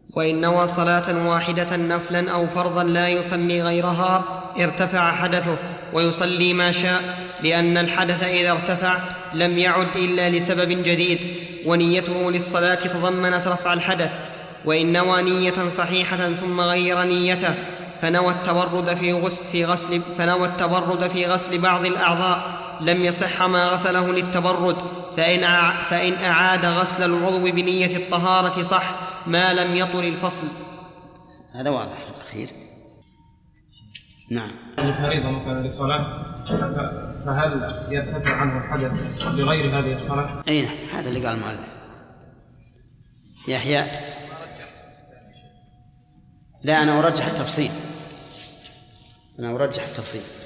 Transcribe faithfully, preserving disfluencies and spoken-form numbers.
وإن نوى صلاة واحدة نفلا أو فرضا لا يصلي غيرها ارتفع حدثه ويصلي ما شاء، لأن الحدث إذا ارتفع لم يعد إلا لسبب جديد، ونيته للصلاة تضمنت رفع الحدث. وإن نوى نية صحيحة ثم غير نيته فنوى التبرد في غسل, في غسل, فنوى التبرد في غسل بعض الأعضاء لم يصح ما غسله للتبرد، فإن, فإن أعاد غسل العضو بنية الطهارة صح ما لم يطل الفصل. هذا واضح الأخير. نعم. الفريضة مثلا للصلاة فهل يرتفع عنه الحدث بغير هذه الصلاة؟ أي نعم، هذا اللي قال المؤلف. يحيى. لا، أنا أرجح التفصيل أنا أرجح التفصيل